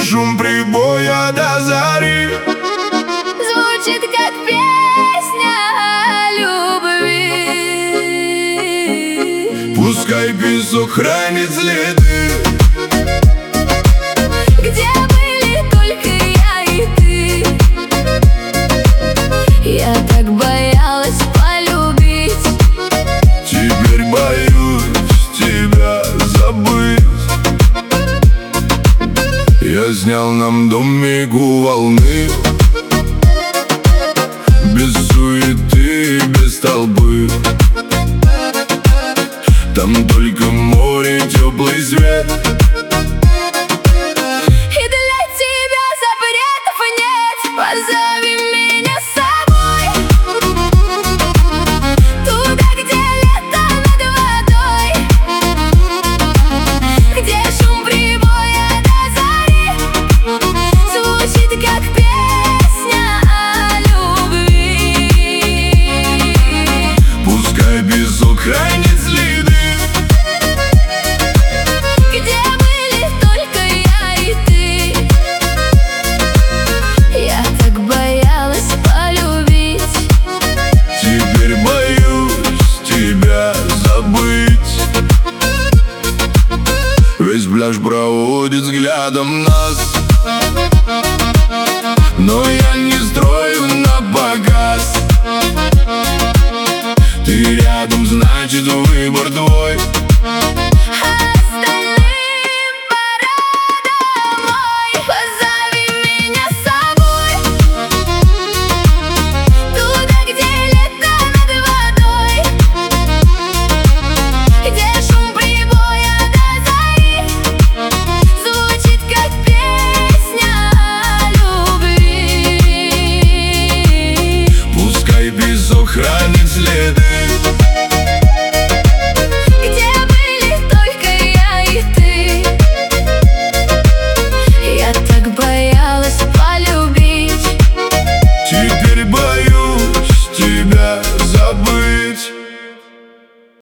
шум прибоя до зари звучит как песня о любви. Пускай песок хранит следы, где были только я и ты. Я так боялась полюбить, теперь боюсь тебя забыть. Я снял нам домик у волны, без суеты, без толпы. Там только море, теплый свет, и для тебя запретов нет. Позови меня с собой туда, где лето над водой, где шум прибоя до зари звучит как песня о любви. пускай песок хранит следы, Где были только я и ты. Я так боялась полюбить, теперь боюсь тебя забыть. Весь пляж проводит взглядом нас, но я не строю на показ. Ты рядом, значит выбор твой.